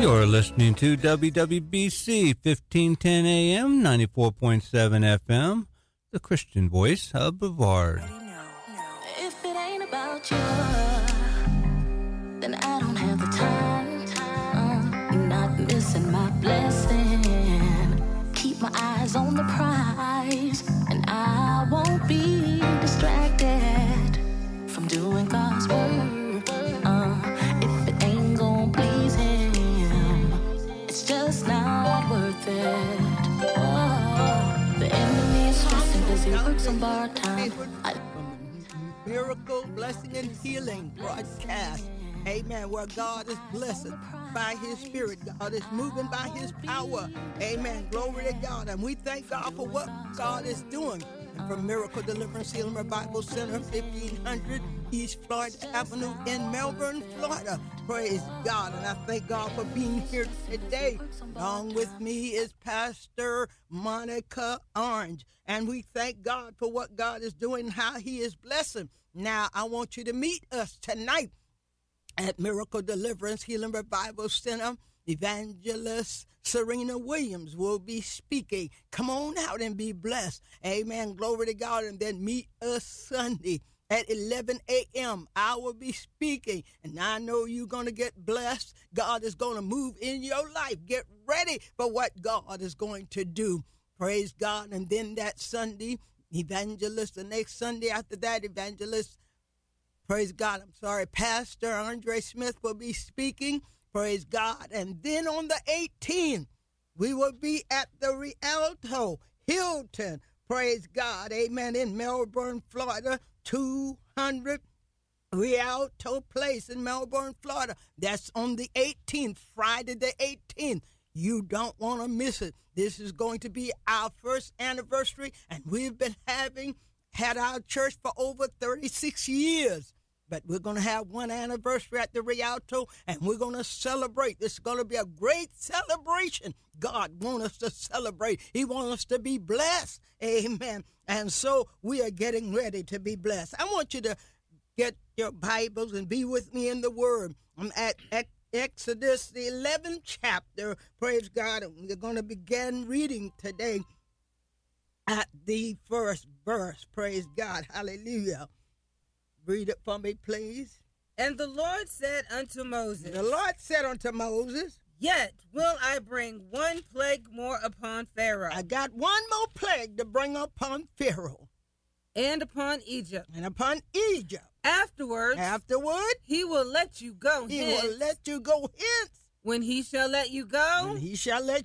You're listening to WWBC 1510 AM, 94.7 FM, the Christian voice of Brevard. If it ain't about you, then I don't have the time. You're not missing my blessing. Keep my eyes on the prize, and I won't be distracted from doing God's word. If it ain't gonna please Him, it's just not worth it. Oh, the enemy is stressing 'cause he works on bar time. Miracle, blessing, and healing broadcast. Amen. Where God is blessed by His Spirit. God is moving by His power. Amen. Glory to God. And we thank God for what God is doing. And from Miracle Deliverance Healing Revival Center, 1500 East Florida Avenue in Melbourne, Florida. Praise God. And I thank God for being here today. Along with me is Pastor Monica Orange. And we thank God for what God is doing, how He is blessing. Now, I want you to meet us tonight at Miracle Deliverance Healing Revival Center. Evangelist Serena Williams will be speaking. Come on out and be blessed. Amen. Glory to God. And then meet us Sunday at 11 a.m. I will be speaking. And I know you're going to get blessed. God is going to move in your life. Get ready for what God is going to do. Praise God. And then that Sunday, Evangelist, the next Sunday after that, Evangelist, praise God, Pastor Andre Smith will be speaking. Praise God. And then on the 18th, we will be at the Rialto Hilton. Praise God. Amen. In Melbourne, Florida, 200 Rialto Place in Melbourne, Florida. That's on the 18th, Friday the 18th. You don't want to miss it. This is going to be our first anniversary, and we've been had our church for over 36 years. But we're going to have one anniversary at the Rialto, and we're going to celebrate. This is going to be a great celebration. God wants us to celebrate. He wants us to be blessed. Amen. And so we are getting ready to be blessed. I want you to get your Bibles and be with me in the Word. I'm at Exodus, the 11th chapter. Praise God. And we're going to begin reading today at the first verse. Praise God. Hallelujah. Read it for me, please. And the Lord said unto Moses, Yet will I bring one plague more upon Pharaoh. I got one more plague to bring upon Pharaoh. And upon Egypt. Afterward, he will let you go hence. When he shall let you go, he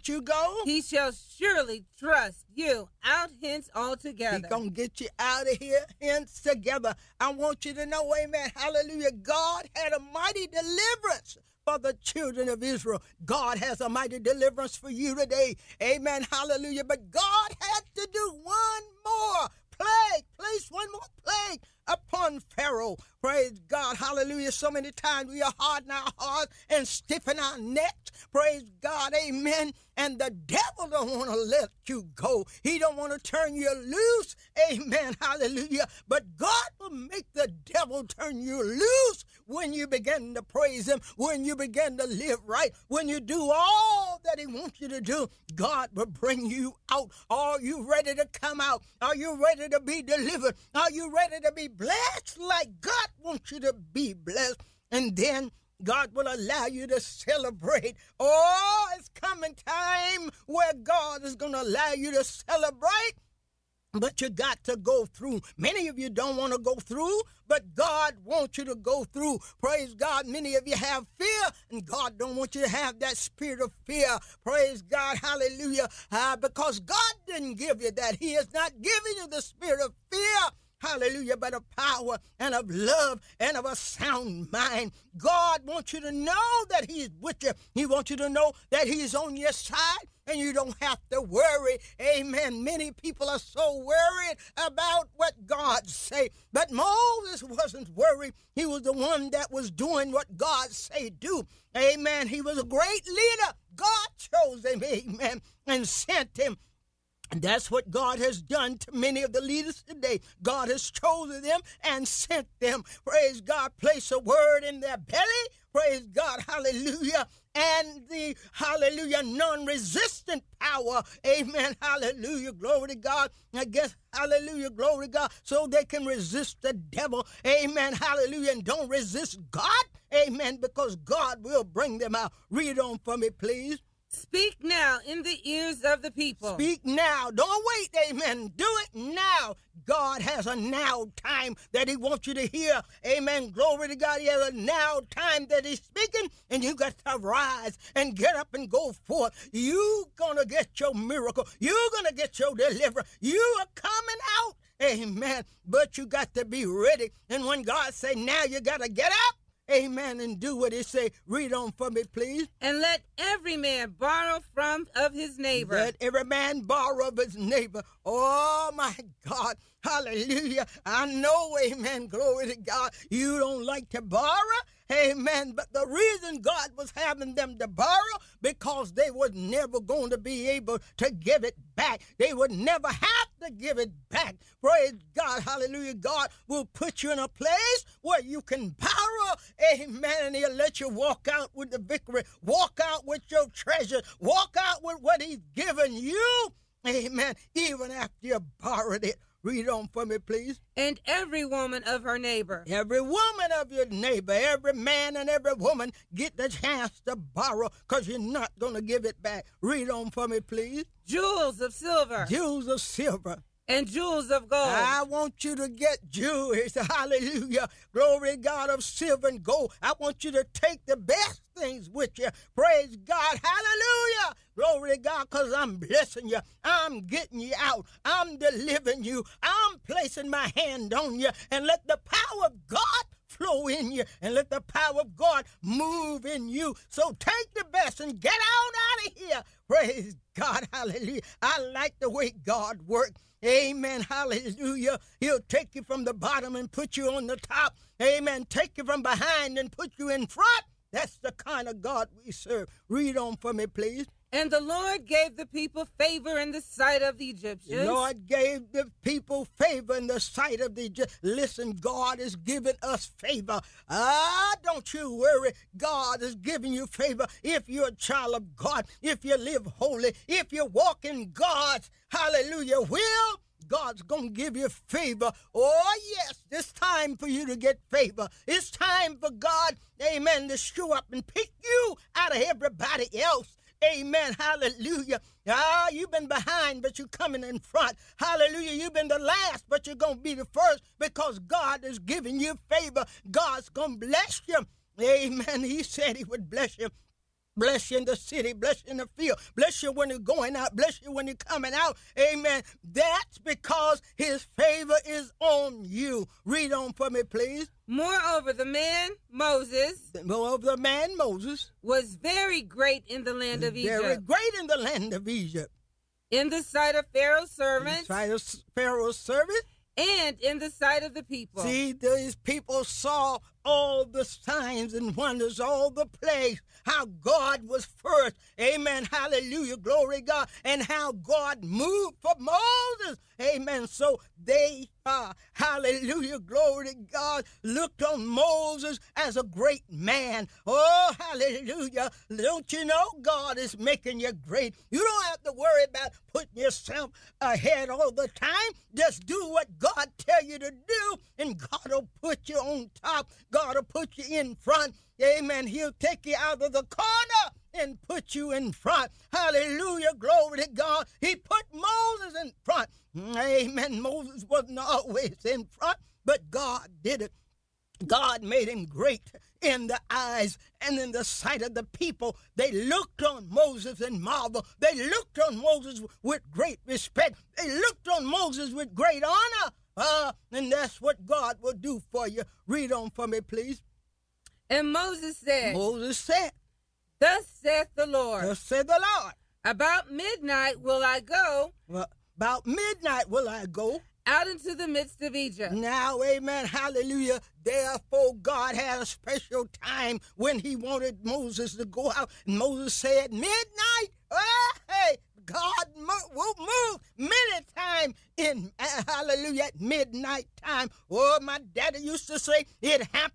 shall surely thrust you out hence altogether. He's going to get you out of here hence together. I want you to know, amen, hallelujah, God had a mighty deliverance for the children of Israel. God has a mighty deliverance for you today. Amen, hallelujah. But God had to do one more plague, place one more plague upon Pharaoh. Praise God. Hallelujah. So many times we are hardening our hearts and stiffen our necks. Praise God. Amen. And the devil don't want to let you go. He don't want to turn you loose. Amen. Hallelujah. But God will make the devil turn you loose when you begin to praise Him, when you begin to live right, when you do all that He wants you to do. God will bring you out. Are you ready to come out? Are you ready to be delivered? Are you ready to be blessed like God wants you to be blessed? And then God will allow you to celebrate. Oh, it's coming time where God is going to allow you to celebrate. But you got to go through. Many of you don't want to go through, but God wants you to go through. Praise God. Many of you have fear, and God don't want you to have that spirit of fear. Praise God. Hallelujah. Because God didn't give you that. He has not given you the spirit of fear. Hallelujah, but of power and of love and of a sound mind. God wants you to know that He's with you. He wants you to know that He's on your side, and you don't have to worry. Amen. Many people are so worried about what God say. But Moses wasn't worried. He was the one that was doing what God say do. Amen. He was a great leader. God chose him. Amen. And sent him. And that's what God has done to many of the leaders today. God has chosen them and sent them. Praise God. Place a word in their belly. praise God, hallelujah, and the, hallelujah, non-resistant power, amen, hallelujah, glory to God, I guess, hallelujah, glory to God, so they can resist the devil, amen, hallelujah, and don't resist God, amen, because God will bring them out. Read on for me, please. Speak now in the ears of the people. Speak now. Don't wait, amen. Do it now. God has a now time that he wants you to hear. Amen. Glory to God. He has a now time that he's speaking, and you got to rise and get up and go forth. You gonna get your miracle. You're gonna get your deliverance. You are coming out. Amen. But you got to be ready. And when God say now, you got to get up. Amen, and do what he say. Read on for me, please. And let every man borrow of his neighbor. Let every man borrow of his neighbor. Oh, my God. Hallelujah. I know, amen, glory to God, you don't like to borrow. Amen. But the reason God was having them to borrow, because they were never going to be able to give it back. They would never have to give it back. Praise God. Hallelujah. God will put you in a place where you can borrow. Amen. And he'll let you walk out with the victory. Walk out with your treasure. Walk out with what he's given you. Amen. Even after you borrowed it. Read on for me, please. And every woman of her neighbor. Every woman of your neighbor, every man and every woman get the chance to borrow, because you're not going to give it back. Read on for me, please. Jewels of silver. Jewels of silver. And jewels of gold. I want you to get jewels, hallelujah, glory to God, of silver and gold. I want you to take the best things with you. Praise God, hallelujah, glory to God, because I'm blessing you. I'm getting you out. I'm delivering you. I'm placing my hand on you. And let the power of God flow in you, and let the power of God move in you. So take the best and get out of here. Praise God, hallelujah. I like the way God works. Amen. Hallelujah. He'll take you from the bottom and put you on the top. Amen. Take you from behind and put you in front. That's the kind of God we serve. Read on for me, please. And the Lord gave the people favor in the sight of the Egyptians. The Lord gave the people favor in the sight of the Egyptians. Listen, God is giving us favor. Don't you worry. God is giving you favor if you're a child of God, if you live holy, if you walk in God's, hallelujah, will. God's going to give you favor. Oh, yes, it's time for you to get favor. It's time for God, amen, to show up and pick you out of everybody else. Amen. Hallelujah. You've been behind, but you're coming in front. Hallelujah. You've been the last, but you're going to be the first, because God is giving you favor. God's going to bless you. Amen. He said he would bless you. Bless you in the city, bless you in the field, bless you when you're going out, bless you when you're coming out. Amen. That's because his favor is on you. Read on for me, please. Moreover, the man Moses was very great in the land of Egypt. Very great in the land of Egypt. In the sight of Pharaoh's servants. And in the sight of the people. See, these people saw all the signs and wonders, all the plagues, how God was first. Amen. Hallelujah. Glory to God. And how God moved for Moses. Amen. So they, hallelujah, glory to God, looked on Moses as a great man. Oh, hallelujah. Don't you know God is making you great? You don't have to worry about putting yourself ahead all the time. Just do what God tell you to do, and God will put you on top. God will put you in front. Amen. He'll take you out of the corner and put you in front. Hallelujah. Glory to God. He put Moses in front. Amen. Moses wasn't always in front, but God did it. God made him great in the eyes and in the sight of the people. They looked on Moses and marveled. They looked on Moses with great respect. They looked on Moses with great honor. And that's what God will do for you. Read on for me, please. And Moses said, Thus saith the Lord. Thus saith the Lord. About midnight will I go. About midnight will I go. Out into the midst of Egypt. Now, amen, hallelujah. Therefore, God had a special time when he wanted Moses to go out. And Moses said, midnight. Hey, God will move many times in, hallelujah, at midnight time. Oh, my daddy used to say it happened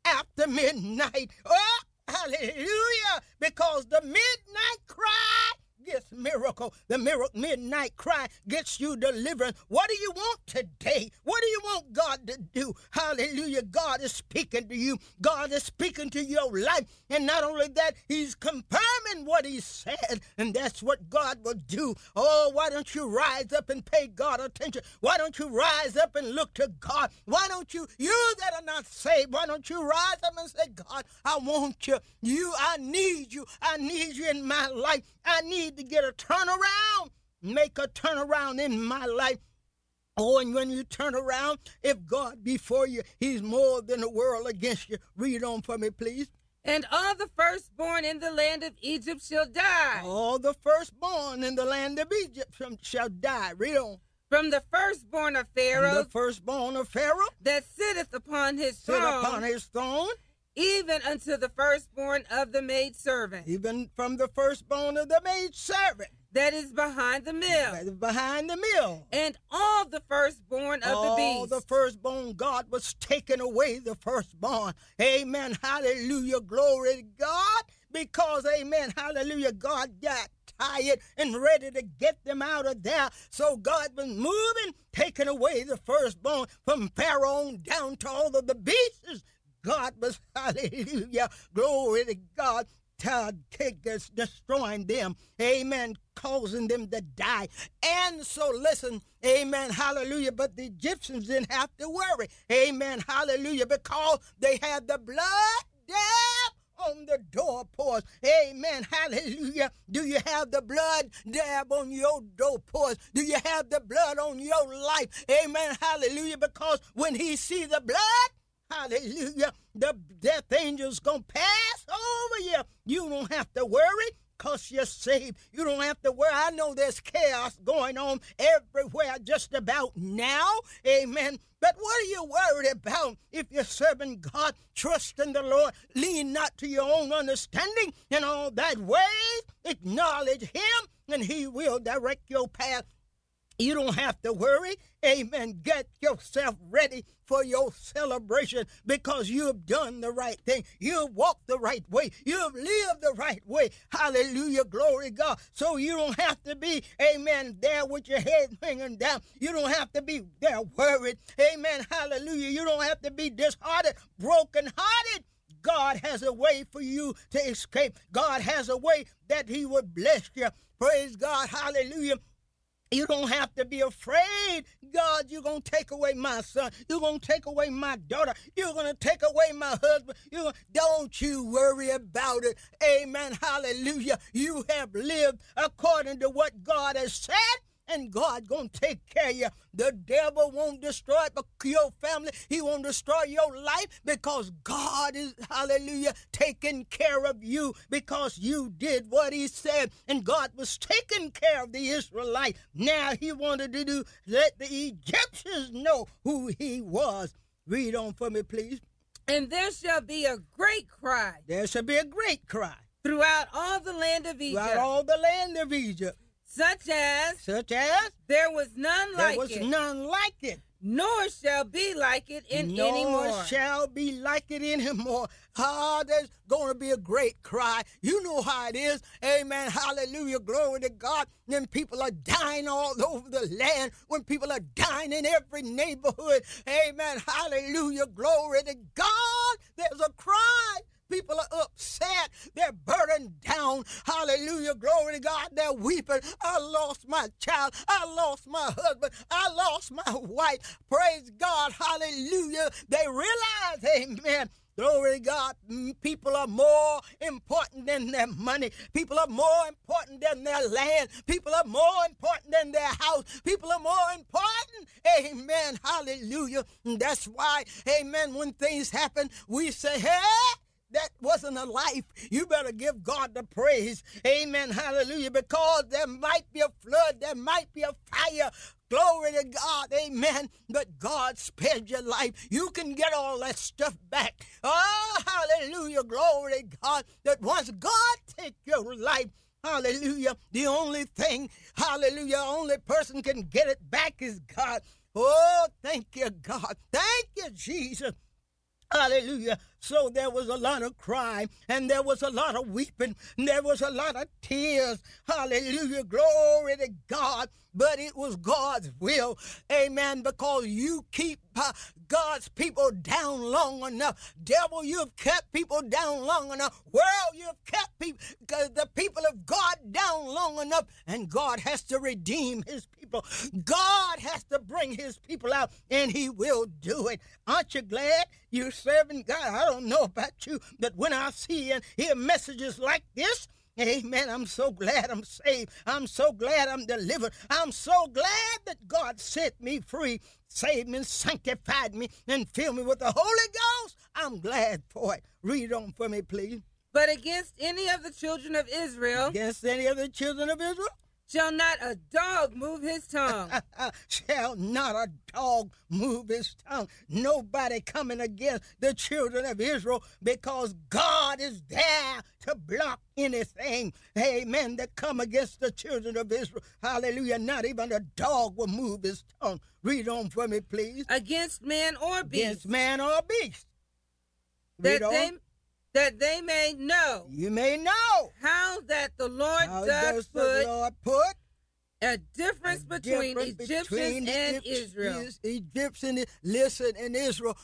after midnight. Oh, hallelujah, because the midnight cry gets miracle. The midnight cry gets you deliverance. What do you want today? What do you want God to do? Hallelujah. God is speaking to you. God is speaking to your life. And not only that, he's confirming what he said. And that's what God will do. Oh, why don't you rise up and pay God attention? Why don't you rise up and look to God? Why don't you that are not saved, why don't you rise up and say, God, I want you. I need you. I need you in my life. I need to get a turnaround. Make a turnaround in my life. Oh, and when you turn around, if God be for you, he's more than the world against you. Read on for me, please. And all the firstborn in the land of Egypt shall die. All the firstborn in the land of Egypt shall die. Read on. From the firstborn of Pharaoh. The firstborn of Pharaoh. That sitteth upon his throne. Sit upon his throne. Even unto the firstborn of the maidservant. Even from the firstborn of the maidservant. That is behind the mill. That is behind the mill. And all the firstborn of the beast. All the firstborn, God was taking away the firstborn. Amen. Hallelujah. Glory to God. Because, amen, hallelujah, God got tired and ready to get them out of there. So God was moving, taking away the firstborn from Pharaoh on down to all of the beasts. God was, hallelujah, glory to God, destroying them, amen, causing them to die. And so listen, amen, hallelujah, but the Egyptians didn't have to worry, amen, hallelujah, because they had the blood dab on the doorpost, amen, hallelujah. Do you have the blood dab on your doorpost? Do you have the blood on your life, amen, hallelujah, because when he see the blood, hallelujah, the death angel's going to pass over you. You don't have to worry because you're saved. You don't have to worry. I know there's chaos going on everywhere just about now. Amen. But what are you worried about if you're serving God? Trust in the Lord. Lean not to your own understanding. In all that ways, acknowledge him, and he will direct your path. You don't have to worry. Amen. Get yourself ready for your celebration because you've done the right thing. You've walked the right way. You've lived the right way. Hallelujah. Glory to God. So you don't have to be, amen, there with your head hanging down. You don't have to be there worried. Amen. Hallelujah. You don't have to be disheartened, brokenhearted. God has a way for you to escape. God has a way that he would bless you. Praise God. Hallelujah. You don't have to be afraid. God, you're going to take away my son. You're going to take away my daughter. You're going to take away my husband. Don't you worry about it. Amen. Hallelujah. You have lived according to what God has said. And God gonna take care of you. The devil won't destroy your family. He won't destroy your life because God is, hallelujah, taking care of you because you did what he said. And God was taking care of the Israelites. Now he wanted to let the Egyptians know who he was. Read on for me, please. And there shall be a great cry. There shall be a great cry. Throughout all the land of Egypt. Throughout all the land of Egypt. Such as there was none like it. There was none like it. Nor shall be like it anymore. Nor shall be like it anymore. There's going to be a great cry. You know how it is. Amen. Hallelujah. Glory to God. Then people are dying all over the land. When people are dying in every neighborhood. Amen. Hallelujah. Glory to God. There's a cry. People are upset. They're burdened down. Hallelujah. Glory to God. They're weeping. I lost my child. I lost my husband. I lost my wife. Praise God. Hallelujah. They realize, amen, glory to God, people are more important than their money. People are more important than their land. People are more important than their house. People are more important. Amen. Hallelujah. And that's why, amen, when things happen, we say, hey, that wasn't a life. You better give God the praise. Amen. Hallelujah. Because there might be a flood. There might be a fire. Glory to God. Amen. But God spared your life. You can get all that stuff back. Oh, hallelujah. Glory to God. That once God take your life, hallelujah, the only thing, hallelujah, only person can get it back is God. Oh, thank you, God. Thank you, Jesus. Hallelujah. So there was a lot of crying, and there was a lot of weeping, and there was a lot of tears. Hallelujah. Glory to God. But it was God's will. Amen. Because you keep God's people down long enough. Devil, you've kept people down long enough. World, you've kept the people of God down long enough. And God has to redeem his people. God has to bring his people out, and he will do it. Aren't you glad you're serving God? I don't know about you, but when I see and hear messages like this, amen, I'm so glad I'm saved. I'm so glad I'm delivered. I'm so glad that God set me free, saved me, sanctified me, and filled me with the Holy Ghost. I'm glad for it. Read on for me, please. But against any of the children of Israel. Against any of the children of Israel. Shall not a dog move his tongue. Shall not a dog move his tongue. Nobody coming against the children of Israel, because God is there to block anything, amen, that come against the children of Israel. Hallelujah. Not even a dog will move his tongue. Read on for me, please. Against man or beast. Against man or beast. Read on. That they may know. You may know. How that the Lord does put a difference between Egyptians and Israel. Egyptians, listen, in Israel,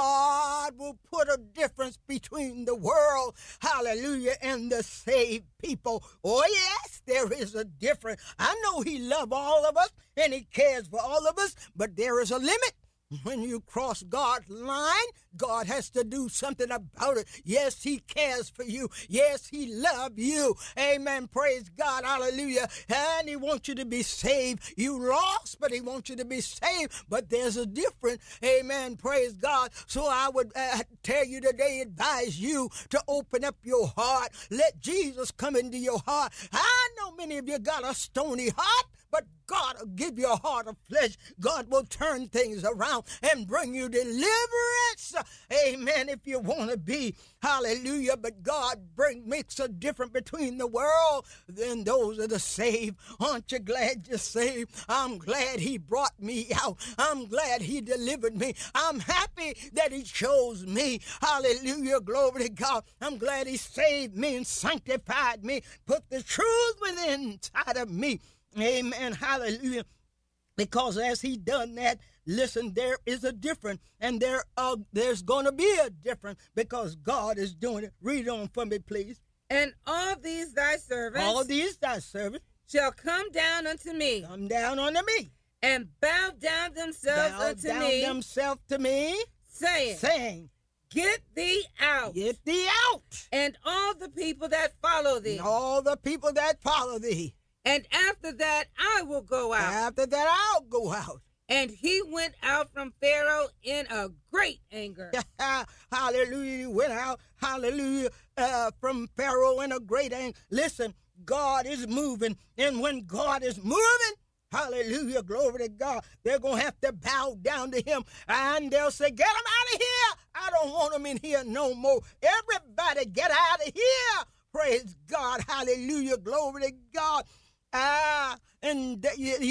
God will put a difference between the world, hallelujah, and the saved people. Oh, yes, there is a difference. I know he loves all of us, and he cares for all of us, but there is a limit. When you cross God's line, God has to do something about it. Yes, he cares for you. Yes, he loves you. Amen. Praise God. Hallelujah. And he wants you to be saved. You lost, but he wants you to be saved. But there's a difference. Amen. Praise God. So I would tell you today, advise you to open up your heart. Let Jesus come into your heart. I know many of you got a stony heart, but God will give you a heart of flesh. God will turn things around and bring you deliverance. Amen. If you want to be, hallelujah. But God makes a difference between the world and those that are saved. Aren't you glad you're saved? I'm glad he brought me out. I'm glad he delivered me. I'm happy that he chose me. Hallelujah. Glory to God. I'm glad he saved me and sanctified me. Put the truth within inside of me. Amen. Hallelujah. Because as he done that, listen, there is a difference, and there's going to be a difference because God is doing it. Read on for me, please. And all these thy servants shall come down unto me. Come down unto me. And bow down themselves to me. Saying, Get thee out. Get thee out. And all the people that follow thee. And all the people that follow thee. And after that, I will go out. After that, I'll go out. And he went out from Pharaoh in a great anger. Hallelujah. He went out, hallelujah, from Pharaoh in a great anger. Listen, God is moving. And when God is moving, hallelujah, glory to God, they're going to have to bow down to him. And they'll say, get him out of here. I don't want him in here no more. Everybody get out of here. Praise God. Hallelujah. Glory to God. And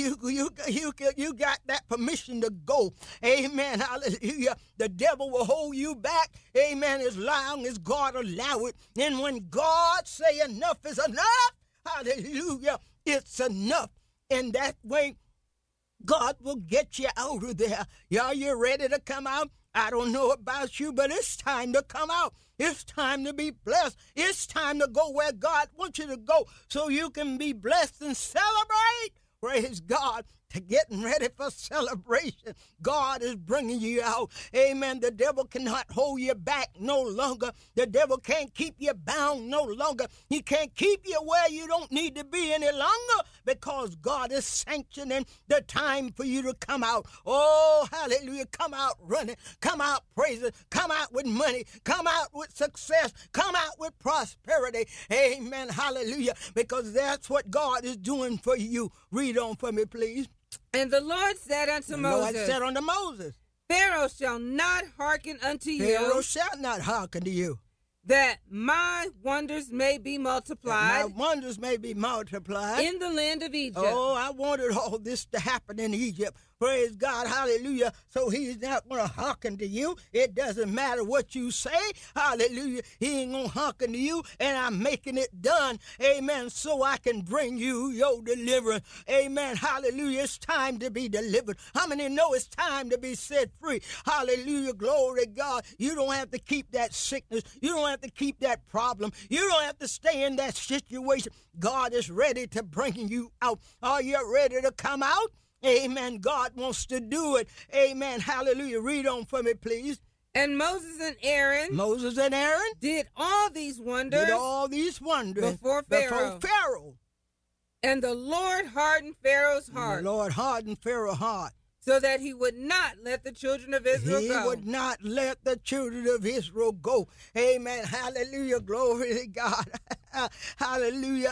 you got that permission to go. Amen. Hallelujah. The devil will hold you back. Amen. As long as God allow it. And when God say enough is enough, hallelujah, it's enough. And that way, God will get you out of there. Are you ready to come out? I don't know about you, but it's time to come out. It's time to be blessed. It's time to go where God wants you to go so you can be blessed and celebrate. Praise God. To getting ready for celebration. God is bringing you out. Amen. The devil cannot hold you back no longer. The devil can't keep you bound no longer. He can't keep you where you don't need to be any longer because God is sanctioning the time for you to come out. Oh, hallelujah. Come out running. Come out praising. Come out with money. Come out with success. Come out with prosperity. Amen. Hallelujah. Because that's what God is doing for you. Read on for me, please. And the Lord said unto Moses. The Lord said unto Moses. Pharaoh shall not hearken unto you. Pharaoh shall not hearken to you. That my wonders may be multiplied. That my wonders may be multiplied. In the land of Egypt. Oh, I wanted all this to happen in Egypt. Praise God. Hallelujah. So he's not going to hearken to you. It doesn't matter what you say. Hallelujah. He ain't going to hearken to you, and I'm making it done. Amen. So I can bring you your deliverance. Amen. Hallelujah. It's time to be delivered. How many know it's time to be set free? Hallelujah. Glory to God. You don't have to keep that sickness. You don't have to keep that problem. You don't have to stay in that situation. God is ready to bring you out. Are you ready to come out? Amen. God wants to do it. Amen. Hallelujah. Read on for me, please. And Moses and Aaron did all these wonders before Pharaoh. And the Lord hardened Pharaoh's heart. So that he would not let the children of Israel go. He would not let the children of Israel go. Amen. Hallelujah. Glory to God. Hallelujah.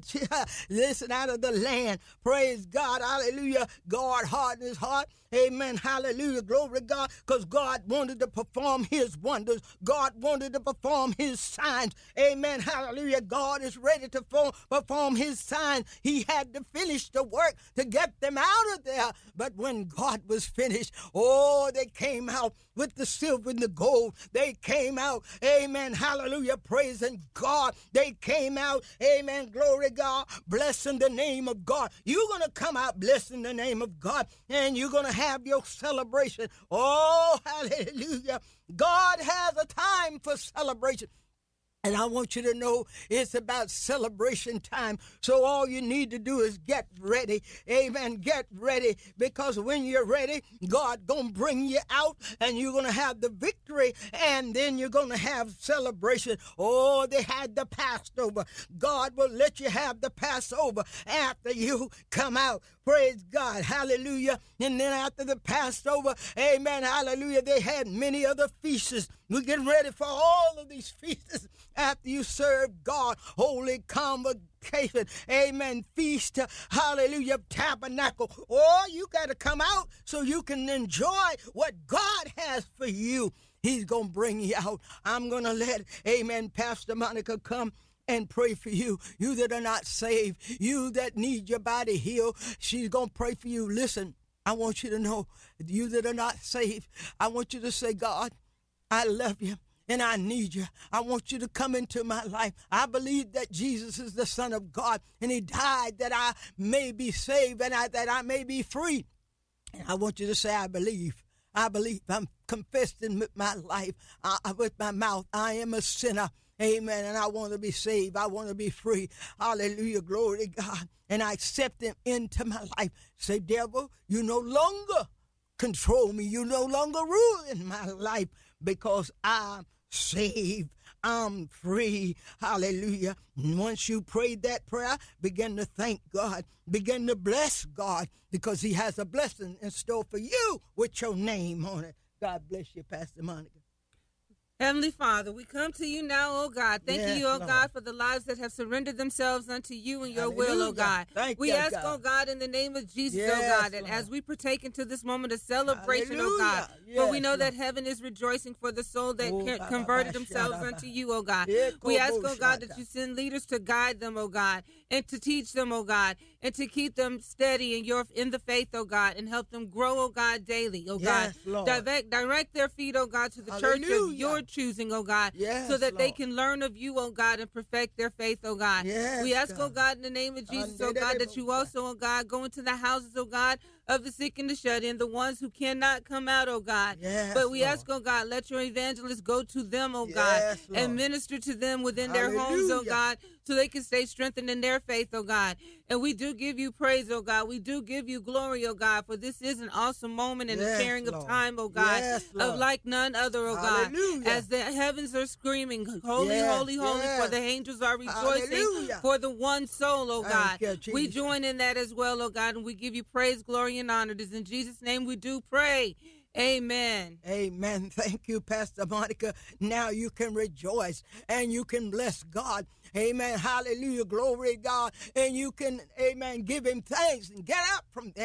Listen, out of the land. Praise God. Hallelujah. God hardened his heart. Amen. Hallelujah. Glory to God. Because God wanted to perform his wonders. God wanted to perform his signs. Amen. Hallelujah. God is ready to perform his signs. He had to finish the work to get them out of there. But when God was finished, they came out with the silver and the gold. They came out, amen, hallelujah, praising God. They came out, amen, glory to God, blessing the name of God. You're going to come out blessing the name of God, and you're going to have your celebration. Oh, hallelujah. God has a time for celebration. And I want you to know it's about celebration time. So all you need to do is get ready. Amen. Get ready. Because when you're ready, God going to bring you out and you're going to have the victory. And then you're going to have celebration. Oh, they had the Passover. God will let you have the Passover after you come out. Praise God. Hallelujah. And then after the Passover, amen, hallelujah, they had many other feasts. We're getting ready for all of these feasts after you serve God. Holy Convocation, amen, feast, hallelujah, tabernacle. Oh, you got to come out so you can enjoy what God has for you. He's going to bring you out. I'm going to let, amen, Pastor Monica come and pray for you. You that are not saved, you that need your body healed, she's going to pray for you. Listen, I want you to know, you that are not saved, I want you to say, God, I love you and I need you. I want you to come into my life. I believe that Jesus is the Son of God and he died that I may be saved and that I may be free. And I want you to say, I believe. I believe. I'm confessing with my life, with my mouth, I am a sinner. Amen. And I want to be saved. I want to be free. Hallelujah. Glory to God. And I accept him into my life. Say, devil, you no longer control me. You no longer rule in my life because I'm saved. I'm free. Hallelujah. And once you prayed that prayer, begin to thank God. Begin to bless God because he has a blessing in store for you with your name on it. God bless you, Pastor Monica. Heavenly Father, we come to you now, oh God. Thank you, oh Lord. God, for the lives that have surrendered themselves unto you and your will, oh God. We ask, oh God, in the name of Jesus, oh God, that as we partake into this moment of celebration, oh God, for we know that heaven is rejoicing for the soul that converted themselves unto you, oh God. We ask, oh God, that you send leaders to guide them, oh God, and to teach them, oh God, and to keep them steady in the faith, oh God, and help them grow, oh God, daily, oh God. Direct their feet, oh God, to the church of your choosing, oh God, so that they can learn of you, oh God, and perfect their faith, oh God. We ask, oh God, in the name of Jesus, oh God, that you also, oh God, go into the houses, oh God, of the sick and the shut in, the ones who cannot come out, oh God. But we ask, oh God, let your evangelists go to them, oh God, and minister to them within their homes, oh God, so they can stay strengthened in their faith, oh God. And we do give you praise, oh God. We do give you glory, oh God, for this is an awesome moment in the sharing of time, oh God, of like none other, oh God. As the heavens are screaming, holy, holy, holy, for the angels are rejoicing for the one soul, oh God. We join in that as well, oh God, and we give you praise, glory, and honor. It is in Jesus' name we do pray. Amen. Amen. Thank you, Pastor Monica. Now you can rejoice and you can bless God. Amen. Hallelujah. Glory to God. And you can, amen, give him thanks and get up from there.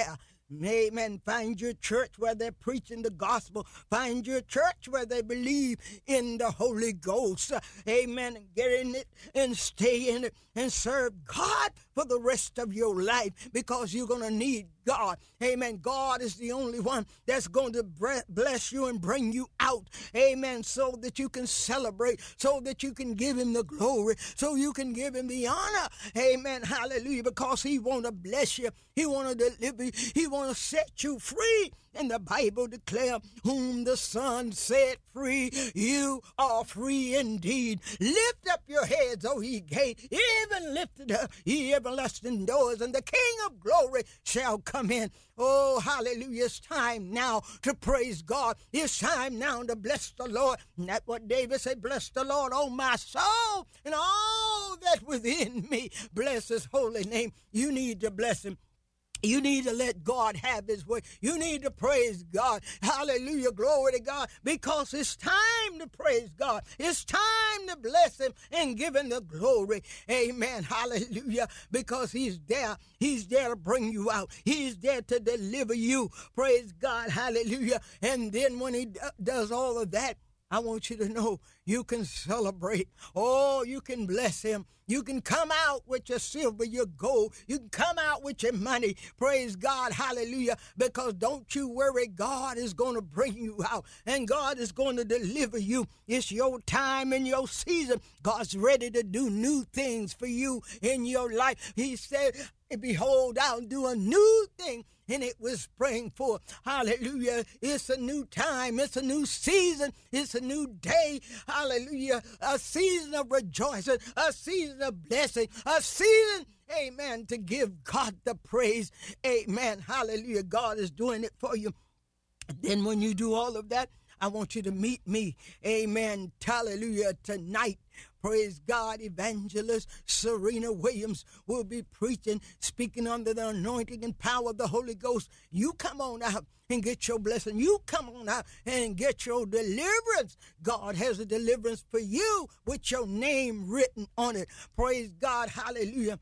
Amen. Find your church where they're preaching the gospel. Find your church where they believe in the Holy Ghost. Amen. And get in it and stay in it and serve God for the rest of your life, because you're going to need God. Amen. God is the only one that's going to bless you and bring you out. Amen. So that you can celebrate, so that you can give him the glory, so you can give him the honor. Amen. Hallelujah. Because he want to bless you. He want to deliver you. He want to set you free. And the Bible declare, whom the Son set free, you are free indeed. Lift up your heads, O ye gate, even lifted up, ye everlasting doors, and the King of glory shall come in. Oh, hallelujah. It's time now to praise God. It's time now to bless the Lord. And that's what David said, bless the Lord, oh my soul, and all that within me. Bless his holy name. You need to bless him. You need to let God have his way. You need to praise God. Hallelujah. Glory to God. Because it's time to praise God. It's time to bless him and give him the glory. Amen. Hallelujah. Because he's there. He's there to bring you out. He's there to deliver you. Praise God. Hallelujah. And then when he does all of that, I want you to know you can celebrate. Oh, you can bless him. You can come out with your silver, your gold. You can come out with your money. Praise God. Hallelujah. Because don't you worry. God is going to bring you out, and God is going to deliver you. It's your time and your season. God's ready to do new things for you in your life. He said, behold, I'll do a new thing, and it will spring forth. Hallelujah. It's a new time. It's a new season. It's a new day. Hallelujah. A season of rejoicing, a season of blessing, a season, amen, to give God the praise. Amen. Hallelujah. God is doing it for you. And then when you do all of that, I want you to meet me. Amen. Hallelujah. Tonight. Praise God, Evangelist Serena Williams will be preaching, speaking under the anointing and power of the Holy Ghost. You come on out and get your blessing. You come on out and get your deliverance. God has a deliverance for you with your name written on it. Praise God, hallelujah.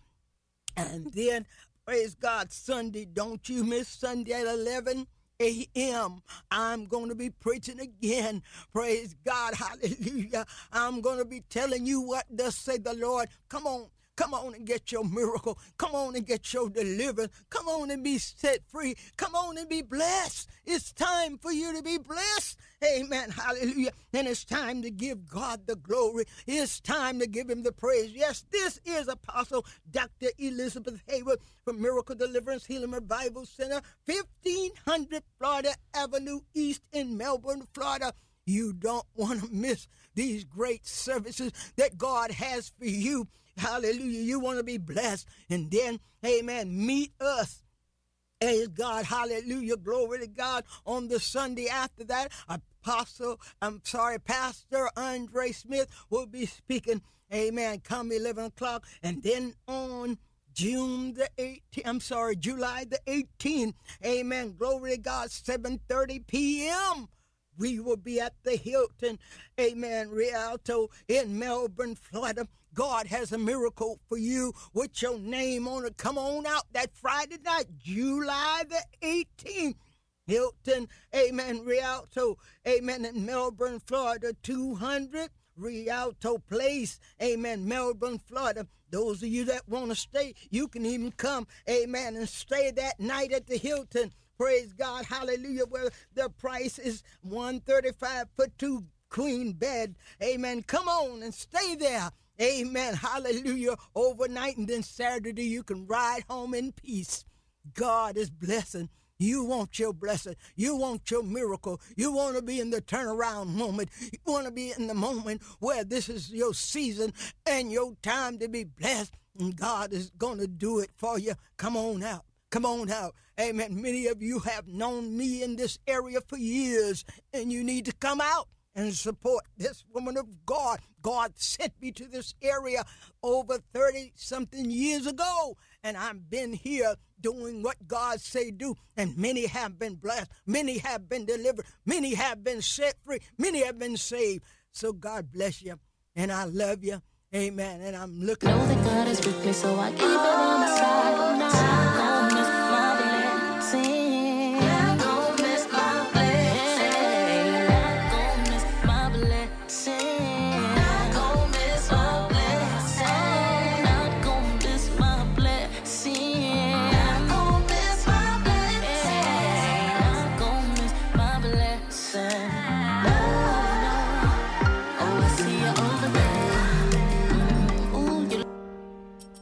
And then, praise God, Sunday, don't you miss Sunday at 11 a.m. I'm going to be preaching again. Praise God. Hallelujah. I'm going to be telling you what thus say the Lord. Come on. Come on and get your miracle. Come on and get your deliverance. Come on and be set free. Come on and be blessed. It's time for you to be blessed. Amen. Hallelujah. And it's time to give God the glory. It's time to give him the praise. Yes, this is Apostle Dr. Elizabeth Hayward from Miracle Deliverance Healing Revival Center, 1500 Florida Avenue East in Melbourne, Florida. You don't want to miss these great services that God has for you. Hallelujah. You want to be blessed. And then, amen, meet us. Praise God. Hallelujah. Glory to God. On the Sunday after that, Pastor Andre Smith will be speaking. Amen. Come 11 o'clock. And then on July the 18th. Amen. Glory to God. 7:30 p.m. We will be at the Hilton, amen, Rialto in Melbourne, Florida. God has a miracle for you with your name on it. Come on out that Friday night, July the 18th. Hilton, amen, Rialto, amen, in Melbourne, Florida, 200 Rialto Place, amen, Melbourne, Florida. Those of you that want to stay, you can even come, amen, and stay that night at the Hilton. Praise God, hallelujah, where the price is $135 for 2 queen bed. Amen. Come on and stay there. Amen. Hallelujah. Overnight, and then Saturday you can ride home in peace. God is blessing. You want your blessing. You want your miracle. You want to be in the turnaround moment. You want to be in the moment where this is your season and your time to be blessed. And God is going to do it for you. Come on out. Come on out. Amen. Many of you have known me in this area for years, and you need to come out and support this woman of God. God sent me to this area over 30-something years ago, and I've been here doing what God say do, and many have been blessed. Many have been delivered. Many have been set free. Many have been saved. So God bless you, and I love you. Amen. And I'm looking. Know that God is with me, so I keep it on the side.